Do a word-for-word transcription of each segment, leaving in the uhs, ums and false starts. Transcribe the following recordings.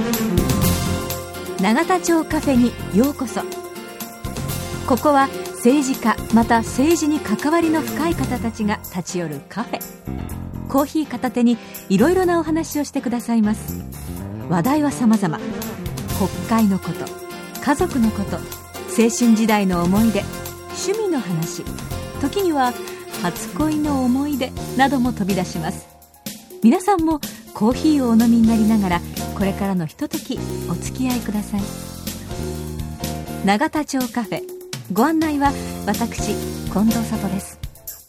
永田町カフェにようこそ。ここは政治家また政治に関わりの深い方たちが立ち寄るカフェ。コーヒー片手にいろいろなお話をしてくださいます。話題は様々。国会のこと、家族のこと、青春時代の思い出、趣味の話、時には初恋の思い出なども飛び出します。皆さんもコーヒーをお飲みになりながらこれからのひとときお付き合いください。永田町カフェ、ご案内は私近藤里です。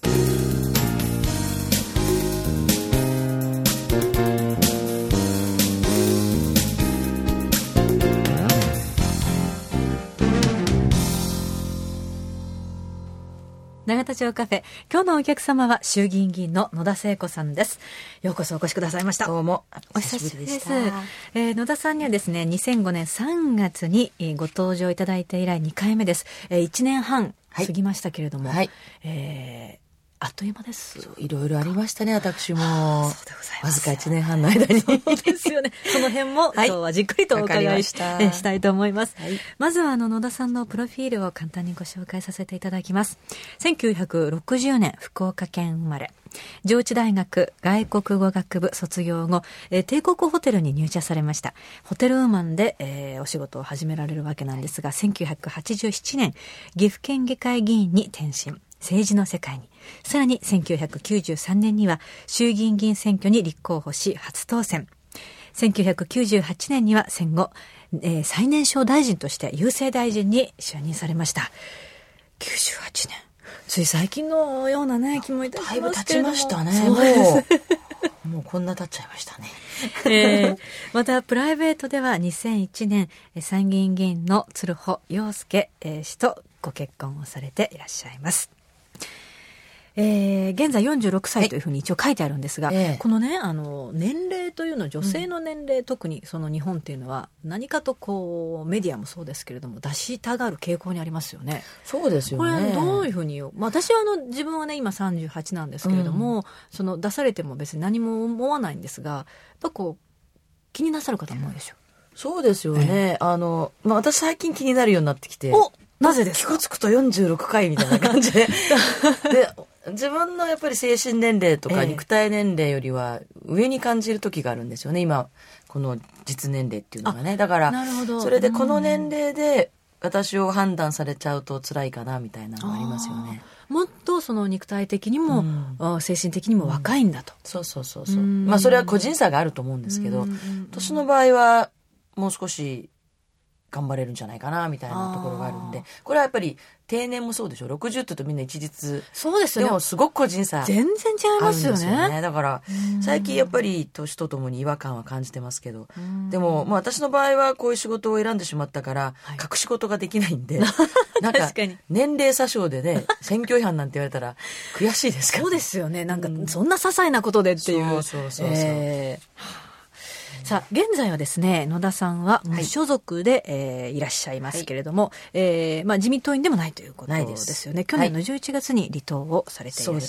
永田町カフェ、今日のお客様は衆議院議員の野田聖子さんです。ようこそお越しくださいました。 どうもお久しぶりです。えー、野田さんにはですね、にせんごねんさんがつにご登場いただいて以来にかいめです。えー、いちねんはん過ぎましたけれども、はい、えーあっという間です。 いろいろありましたね、私も。 そうでございます。 わずかいちねんはんの間に。 そうですよね。その辺も、はい、今日はじっくりとお伺い し, したしたいと思います。はい、まずはあの野田さんのプロフィールを簡単にご紹介させていただきます。せんきゅうひゃくろくじゅうねん福岡県生まれ。上智大学外国語学部卒業後、えー、帝国ホテルに入社されました。ホテルウーマンで、えー、お仕事を始められるわけなんですが、せんきゅうひゃくはちじゅうななねん岐阜県議会議員に転身。政治の世界に。さらにせんきゅうひゃくきゅうじゅうさんねんには衆議院議員選挙に立候補し初当選。せんきゅうひゃくきゅうじゅうはちねんには戦後、えー、最年少大臣として郵政大臣に就任されました。きゅうじゅうはちねん。つい最近のようなね、気もいたしますけれども。 だいぶ経ちましたね。そうです。もう、もうこんな経っちゃいましたね。 えー、またプライベートではにせんいちねん参議院議員の鶴保陽介氏とご結婚をされていらっしゃいます。えー、現在よんじゅうろくさいというふうに一応書いてあるんですが、はい、このね、あの年齢というのは女性の年齢、うん、特にその日本っていうのは何かとこうメディアもそうですけれども出したがる傾向にありますよね。 そうですよね。 これどういうふうに、まあ、私はあの自分はね今さんじゅうはちなんですけれども、うん、その出されても別に何も思わないんですが、やっぱこう気になさる方も多いでしょう。 そうですよね。えー、あの、まあ、私最近気になるようになってきて。 お、なぜですか？ 気がつくとよんじゅうろっかいみたいな感じで。で自分のやっぱり精神年齢とか肉体年齢よりは上に感じる時があるんですよね、今この実年齢っていうのがね。だからそれでこの年齢で私を判断されちゃうと辛いかなみたいなのがありますよね。 もっとその肉体的にも、うん、精神的にも若いんだと、うん、 そうそうそうそう、まあそれは個人差があると思うんですけど、私の場合はもう少し頑張れるんじゃないかなみたいなところがあるんで、これはやっぱり定年もそうでしょ。ろくじゅうって言うとみんな一律。 そうですよね。 でもすごく個人差全然違いますよね。 あるんですよね。だから最近やっぱり年とともに違和感は感じてますけど、でもまあ私の場合はこういう仕事を選んでしまったから、はい、隠し事ができないんでなんか年齢詐称でね選挙違反なんて言われたら悔しいですから、ね、 そうですよね。なんかそんな些細なことでっていう、 そうそうそうそう、えーさあ現在はですね、野田さんは無所属で、はい、えー、いらっしゃいますけれども、はい、えーまあ、自民党員でもないということですよね。去年のじゅういちがつに離党をされていらっしゃいます。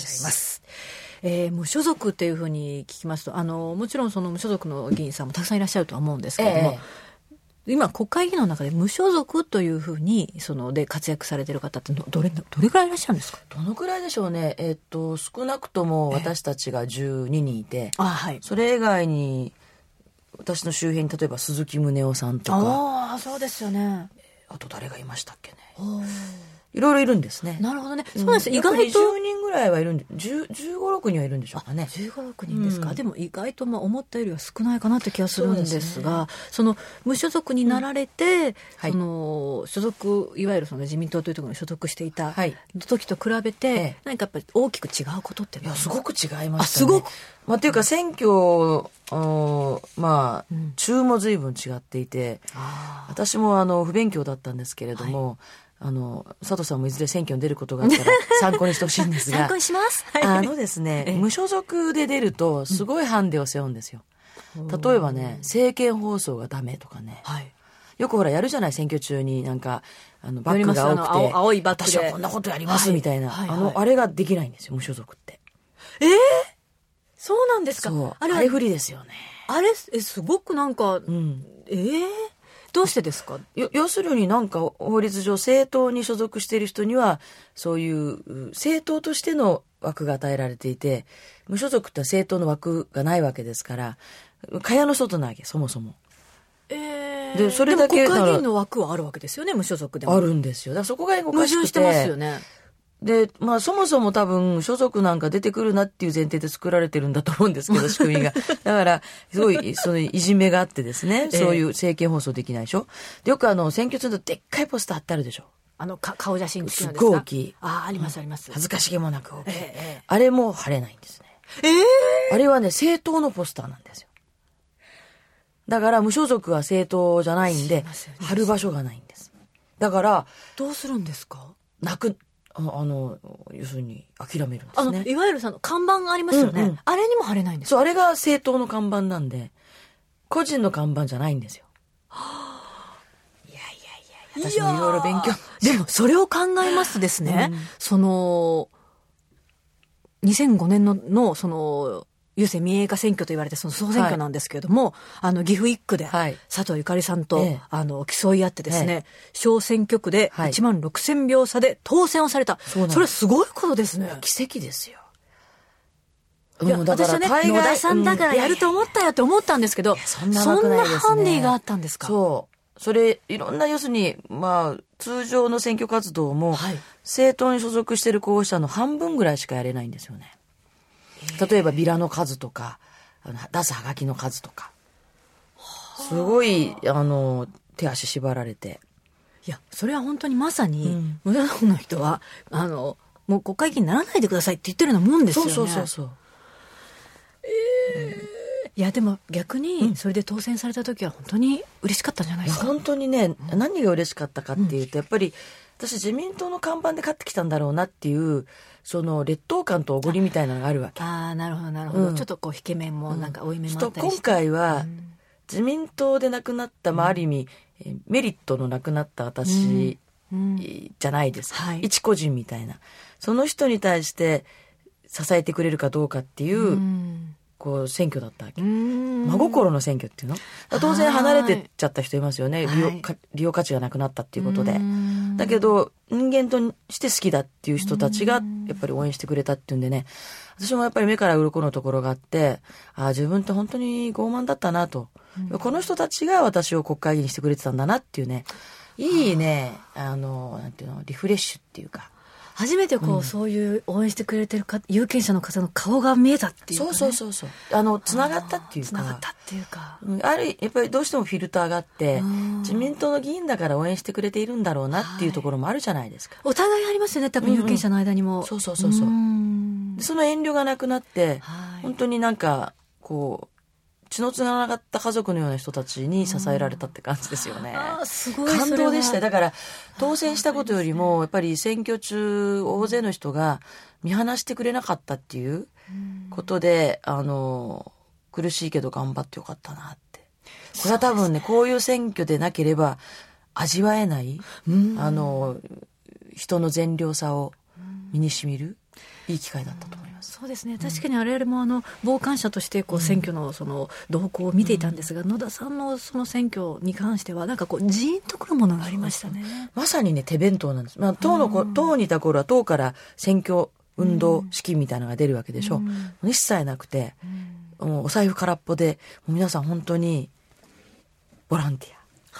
はい、えー、無所属っていうふうに聞きますと、あのもちろんその無所属の議員さんもたくさんいらっしゃるとは思うんですけれども、えー、今国会議員の中で無所属というふうにそので活躍されている方ってどれどれくらいいらっしゃるんですか？ どのくらいでしょうね。えー、っと少なくとも私たちがじゅうににんいて、えーあはい、それ以外に私の周辺に例えば鈴木宗男さんとか、 ああそうですよね。 あと誰がいましたっけね。いろいろいるんですね。 なるほどね。そうなんです。意外とにじゅうにんぐらいはいるんで、じゅうご、ろくにんはいるんでしょうかね。 じゅうご、ろくにんですか。うん、でも意外とまあ思ったよりは少ないかなって気がするんですが、その無所属になられて、うんはい、その所属いわゆるその自民党というところに所属していた時と比べて、はい、何かやっぱり大きく違うことっていやすごく違いましたね。 あすごく。 まあ、というか選挙まあ、うん、中も随分違っていて、私もあの不勉強だったんですけれども。はいあの佐藤さんもいずれ選挙に出ることがあったら参考にしてほしいんですが参考にします、はい、 あのですね無所属で出るとすごいハンデを背負うんですよ、うん、例えばね政見放送がダメとかね、はい、よくほらやるじゃない選挙中になんかあのバッグが多くて青、青いバッグで私はこんなことやりますみたいな、はいはいはい、あのあれができないんですよ無所属って。 えー、そうなんですか。 そうあれ不利ですよね。 あれえすごくなんか、うんえー、どうしてですか？ 要するになんか法律上政党に所属している人にはそういう政党としての枠が与えられていて、無所属って政党の枠がないわけですから、蚊帳の外なわけ、そもそも。 えー、 でそれだけでも国会議員の枠はあるわけですよね、無所属でも。 あるんですよ。だからそこがおかしくて。 矛盾してますよね。 で、まあそもそも多分所属なんか出てくるなっていう前提で作られてるんだと思うんですけど、仕組みが。だから、すごい、そのいじめがあってですね、そういう政見放送できないでしょ。でよくあの、選挙中のでっかいポスター貼ってあるでしょ。 あの、か顔写真付きのですか？ すっごい大きい。 ああ、ありますあります。 恥ずかしげもなく大きい。 ええ、 あれも貼れないんですね。 ええー、 あれはね、政党のポスターなんですよ。だから無所属は政党じゃないんで、貼る場所がないんです。だから、 どうするんですか？ なく、あの、あの要するに諦めるんですね。 あの、いわゆるその看板ありますよね。うんうん、あれにも貼れないんですか？ そう、あれが政党の看板なんで、個人の看板じゃないんですよ。いやいやいや、私もいろいろ勉強。 でも、それを考えますとですね、うん、その、にせんごねんの、の、その、郵政民営化選挙と言われてその総選挙なんですけれども、はい、あの岐阜一区で佐藤ゆかりさんと、はい、あの競い合ってですね、ええ、小選挙区でいちまんろくせんひょう差で当選をされた、はい、それはすごいことですね。 奇跡ですよ。 いや、私はね、野田さんだからやると思ったよって思ったんですけど、うん、 そんなわけないですね。 そんなハンディがあったんですか？ そう。それ、いろんな要するに、まあ、通常の選挙活動も、はい、政党に所属している候補者の半分ぐらいしかやれないんですよね。例えばビラの数とか出すハガキの数とかすごいあの手足縛られて、 いやそれは本当にまさに無駄の人はあのもう国会議員にならないでくださいって言ってるようなもんですよね。 そうそうそうそう、 えー、いやでも逆にそれで当選された時は本当に嬉しかったんじゃないですか？ 本当にね、何が嬉しかったかっていうと、やっぱり私自民党の看板で勝ってきたんだろうなっていうその劣等感とおごりみたいなのがあるわけ。 ああ、なるほどなるほど、うん、ちょっとこう引け面もなんか負い目もあったりして、 今回は自民党でなくなった、まあ、ある意味、うん、メリットのなくなった私、うん、じゃないですか、はい、一個人みたいなその人に対して支えてくれるかどうかっていう、うん、こう選挙だったわけ。真心の選挙っていうの当然離れてっちゃった人いますよね、利用、利用価値がなくなったっていうことで。だけど人間として好きだっていう人たちがやっぱり応援してくれたっていうんでね、私もやっぱり目から鱗のところがあって、ああ自分って本当に傲慢だったなと、うん、この人たちが私を国会議員にしてくれてたんだなっていうね、いいね、あのなんていうのリフレッシュっていうか、 初めてこう、うん、そういう応援してくれてるか有権者の方の顔が見えたっていうか、ね、 そうそうそうそう、あのつながったっていうか、 つながったっていうか、 あるやっぱりどうしてもフィルターがあって自民党の議員だから応援してくれているんだろうなっていうところもあるじゃないですか、 はい、お互いありますよね、多分有権者の間にも、 うんうん、そうそうそうそう、うその遠慮がなくなって、はい、本当になんかこう血のつながった家族のような人たちに支えられたって感じですよね。 あ、すごい感動でした。だから当選したことよりもやっぱり選挙中大勢の人が見放してくれなかったっていうことで、あの苦しいけど頑張ってよかったなって。これは多分ね、こういう選挙でなければ味わえない、あの人の善良さを身にしみるいい機会だったと思います。 そうですね、確かに我々もあの傍観者としてこう選挙のその動向を見ていたんですが、うん、野田さんのその選挙に関してはなんかこうジーンとくるものがありましたね。そうそう、 まさにね手弁当なんです。まあ、党のこ党にいた頃は党から選挙運動資金みたいなのが出るわけでしょ、うん、一切なくて、うん、もうお財布空っぽでもう皆さん本当にボランティ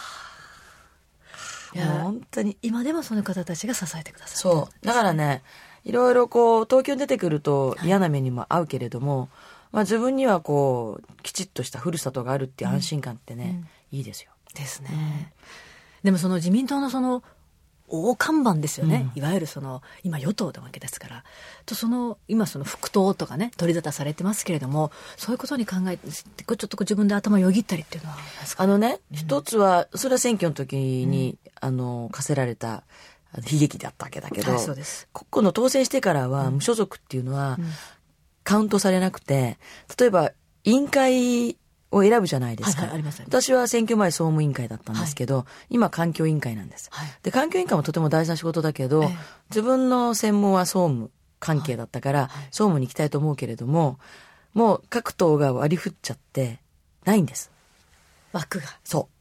ア、 いやもう本当に今でもその方たちが支えてくださる。 そうだからね、いろいろこう東京に出てくると嫌な目にも遭うけれども、はい、まあ、自分にはこうきちっとしたふるさとがあるっていう安心感ってね、うん、いいですよ。 ですね、うん、でもその自民党のその大看板ですよね、うん、いわゆるその今与党なわけですから、とその今その副党とかね取り沙汰されてますけれども、そういうことに考えてちょっと自分で頭をよぎったりっていうのはあのね、うん、一つはそれは選挙の時に、うん、あの課せられた悲劇だったわけだけど、はい、そうです。ここの当選してからは無所属っていうのはカウントされなくて、例えば委員会を選ぶじゃないですか、はいはい、ありますあります。私は選挙前総務委員会だったんですけど、はい、今環境委員会なんです、はい、で環境委員会もとても大事な仕事だけど、ええ、自分の専門は総務関係だったから、はいはい、総務に行きたいと思うけれども、もう各党が割り振っちゃってないんです、 枠が。 そう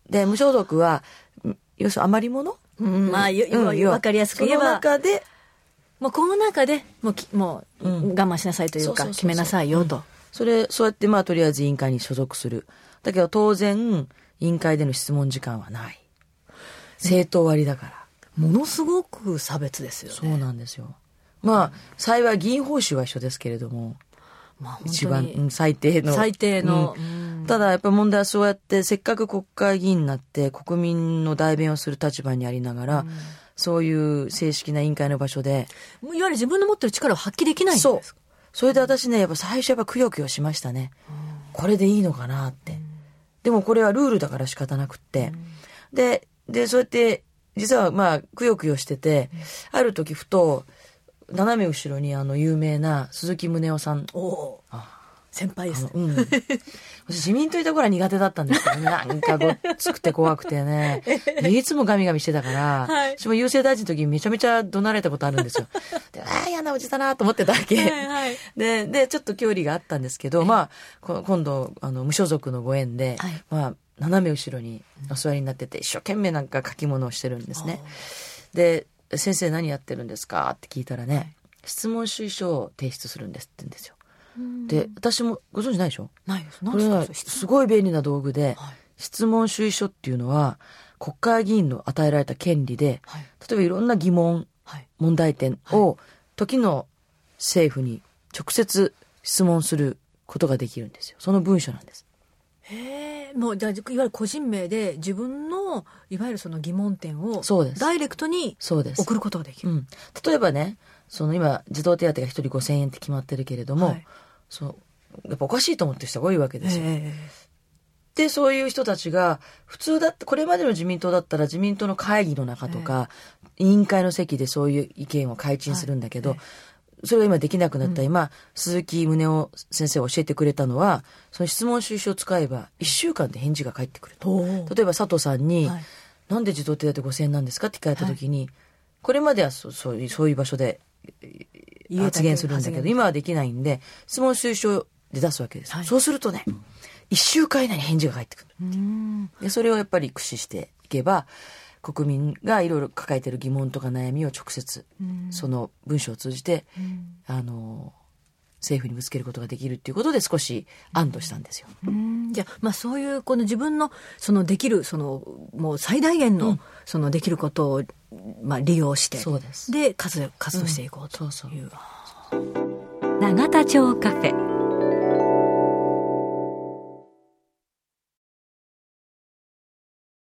で、無所属は、要するに余り物、 うん、まあ、うん、わかりやすく言えば。 その中で、 もうこの中で、もうき、もう、我慢しなさいというか、決めなさいよと。うん、 それ、そうやって、まあ、とりあえず委員会に所属する。だけど、当然、委員会での質問時間はない。政党割だから。 ものすごく差別ですよね。 そうなんですよ。まあ、幸い議員報酬は一緒ですけれども、 まあ、 一番、うん、最低の。 最低の。 うんただやっぱり問題はそうやってせっかく国会議員になって国民の代弁をする立場にありながら、うん、そういう正式な委員会の場所でいわゆる自分の持ってる力を発揮できないんですか。 そうそれで私ねやっぱ最初やっぱくよくよしましたね、うん、これでいいのかなって、うん、でもこれはルールだから仕方なくって、うん、ででそうやって実はまあくよくよしてて、うん、ある時ふと斜め後ろにあの有名な鈴木宗男さんおあ先輩ですね。 うん、私自民党いた頃は苦手だったんですけどね。なんかごっつくて怖くてね。いつもガミガミしてたから、はい、私も郵政大臣の時にめちゃめちゃ怒鳴られたことあるんですよ。で、ああ、嫌なおじだなと思ってたわけ。はいはい、で、で、ちょっと距離があったんですけど、まあ、今度、あの、無所属のご縁で、はい、まあ、斜め後ろにお座りになってて、一生懸命なんか書き物をしてるんですね。で、先生何やってるんですかって聞いたらね、はい、質問主意書を提出するんですって言うんですよ。で、私もご存知ないでしょ？ ないです。 これはすごい便利な道具で、はい、質問主意書っていうのは国会議員の与えられた権利で、はい、例えばいろんな疑問、はい、問題点を時の政府に直接質問することができるんですよ。その文書なんです。 へえ、もうじゃあいわゆる個人名で自分のいわゆるその疑問点をそうですダイレクトに送ることができる。 うん、例えばね、その今児童手当がひとりごせんえんって決まってるけれども、はい、そうやっぱおかしいと思ってる人が多いわけですよ。でそういう人たちが普通だってこれまでの自民党だったら自民党の会議の中とか委員会の席でそういう意見を開陳するんだけど、はい、それが今できなくなった今、うん、鈴木宗男先生が教えてくれたのはその質問主意書を使えばいっしゅうかんで返事が返ってくると。例えば佐藤さんに、はい、なんで児童手当ごせんえんなんですかって聞かれた時に、はい、これまではそそういうそういう場所で発言するんだけど今はできないんで質問主意書で出すわけです、はい、そうするとねいっしゅうかん以内に返事が返ってくる。うんでそれをやっぱり駆使していけば国民がいろいろ抱えている疑問とか悩みを直接その文章を通じてあの政府にぶつけることができるっていうことで少し安堵したんですよ。 うんじゃあ、まあ、そういうこの自分のそのできるそのもう最大限のそのできることをまあ利用して、 そうです。 で活動、活動していこうという、うん、 そうそう永田町カフェ